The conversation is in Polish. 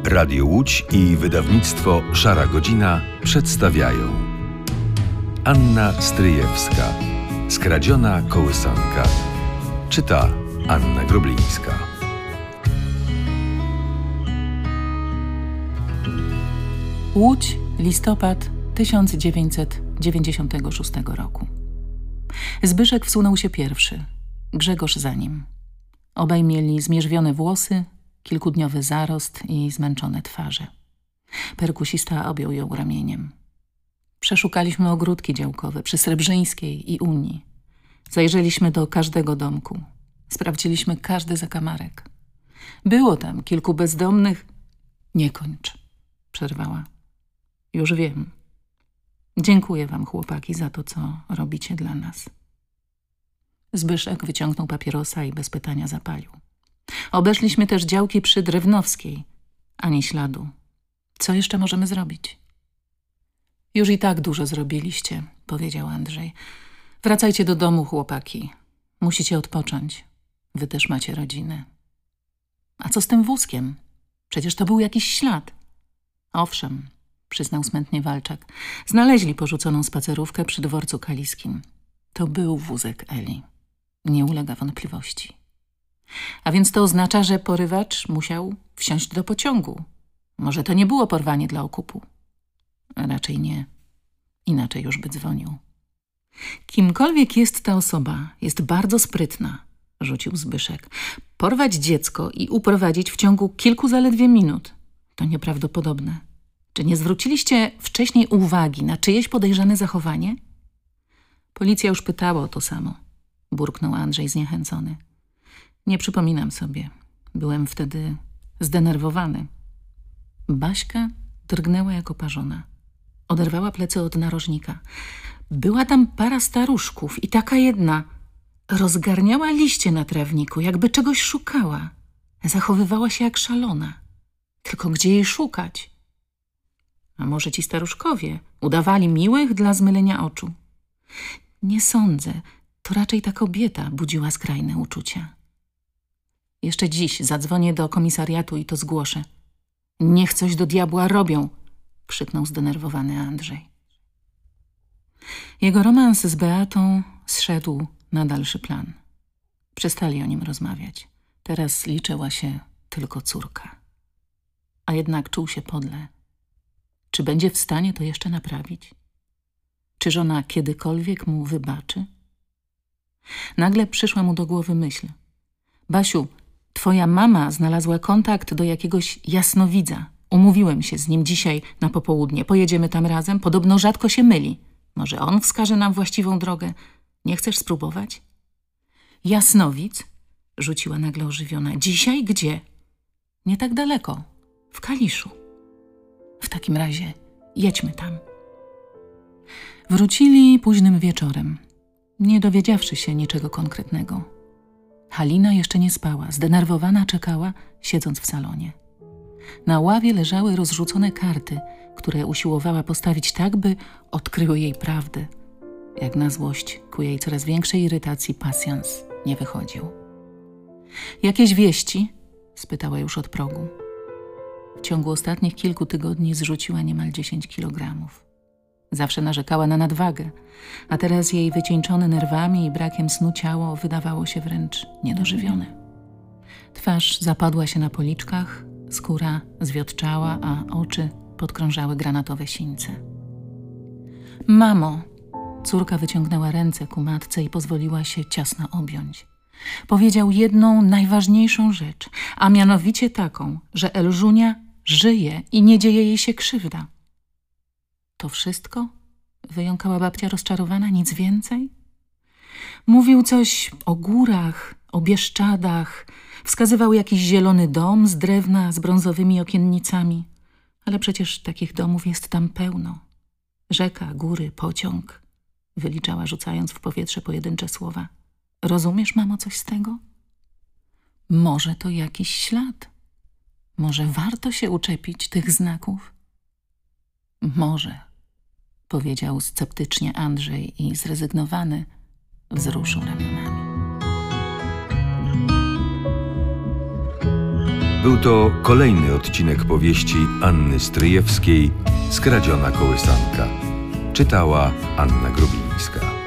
Radio Łódź i wydawnictwo Szara Godzina przedstawiają Anna Stryjewska. Skradziona kołysanka. Czyta Anna Groblińska. Łódź, listopad 1996 roku. Zbyszek wsunął się pierwszy, Grzegorz za nim. Obaj mieli zmierzwione włosy, kilkudniowy zarost i zmęczone twarze. Perkusista objął ją ramieniem. Przeszukaliśmy ogródki działkowe przy Srebrzyńskiej i Unii. Zajrzeliśmy do każdego domku. Sprawdziliśmy każdy zakamarek. Było tam kilku bezdomnych. Nie kończ, przerwała. Już wiem. Dziękuję wam, chłopaki, za to, co robicie dla nas. Zbyszek wyciągnął papierosa i bez pytania zapalił. Obeszliśmy też działki przy Drewnowskiej. Ani śladu. Co jeszcze możemy zrobić? Już i tak dużo zrobiliście, powiedział Andrzej. Wracajcie do domu, chłopaki. Musicie odpocząć. Wy też macie rodzinę. A co z tym wózkiem? Przecież to był jakiś ślad. Owszem, przyznał smętnie Walczak. Znaleźli porzuconą spacerówkę przy dworcu kaliskim. To był wózek Eli. Nie ulega wątpliwości. A więc to oznacza, że porywacz musiał wsiąść do pociągu. Może to nie było porwanie dla okupu. Raczej nie. Inaczej już by dzwonił. Kimkolwiek jest ta osoba, jest bardzo sprytna, rzucił Zbyszek. Porwać dziecko i uprowadzić w ciągu kilku zaledwie minut. To nieprawdopodobne. Czy nie zwróciliście wcześniej uwagi na czyjeś podejrzane zachowanie? Policja już pytała o to samo, burknął Andrzej zniechęcony. Nie przypominam sobie. Byłem wtedy zdenerwowany. Baśka drgnęła jak oparzona. Oderwała plecy od narożnika. Była tam para staruszków i taka jedna. Rozgarniała liście na trawniku, jakby czegoś szukała. Zachowywała się jak szalona. Tylko gdzie jej szukać? A może ci staruszkowie udawali miłych dla zmylenia oczu? Nie sądzę. To raczej ta kobieta budziła skrajne uczucia. Jeszcze dziś zadzwonię do komisariatu i to zgłoszę. Niech coś do diabła robią, krzyknął zdenerwowany Andrzej. Jego romans z Beatą zszedł na dalszy plan. Przestali o nim rozmawiać. Teraz liczyła się tylko córka. A jednak czuł się podle. Czy będzie w stanie to jeszcze naprawić? Czy żona kiedykolwiek mu wybaczy? Nagle przyszła mu do głowy myśl. Basiu, twoja mama znalazła kontakt do jakiegoś jasnowidza. Umówiłem się z nim dzisiaj na popołudnie. Pojedziemy tam razem. Podobno rzadko się myli. Może on wskaże nam właściwą drogę. Nie chcesz spróbować? Jasnowidz? Rzuciła nagle ożywiona. Dzisiaj gdzie? Nie tak daleko. W Kaliszu. W takim razie jedźmy tam. Wrócili późnym wieczorem, nie dowiedziawszy się niczego konkretnego. Halina jeszcze nie spała, zdenerwowana czekała, siedząc w salonie. Na ławie leżały rozrzucone karty, które usiłowała postawić tak, by odkryły jej prawdę. Jak na złość ku jej coraz większej irytacji pasjans nie wychodził. Jakieś wieści? Spytała już od progu. W ciągu ostatnich kilku tygodni zrzuciła niemal 10 kilogramów. Zawsze narzekała na nadwagę, a teraz jej wycieńczone nerwami i brakiem snu ciało wydawało się wręcz niedożywione. Twarz zapadła się na policzkach, skóra zwiotczała, a oczy podkrążały granatowe sińce. Mamo! Córka wyciągnęła ręce ku matce i pozwoliła się ciasno objąć. Powiedział jedną najważniejszą rzecz, a mianowicie taką, że Elżunia żyje i nie dzieje jej się krzywda. To wszystko? Wyjąkała babcia rozczarowana, nic więcej? Mówił coś o górach, o Bieszczadach, wskazywał jakiś zielony dom z drewna z brązowymi okiennicami, ale przecież takich domów jest tam pełno. Rzeka, góry, pociąg, wyliczała rzucając w powietrze pojedyncze słowa. Rozumiesz, mamo, coś z tego? Może to jakiś ślad? Może warto się uczepić tych znaków? Może, powiedział sceptycznie Andrzej i zrezygnowany wzruszył ramionami. Był to kolejny odcinek powieści Anny Stryjewskiej Skradziona kołysanka. Czytała Anna Grubińska.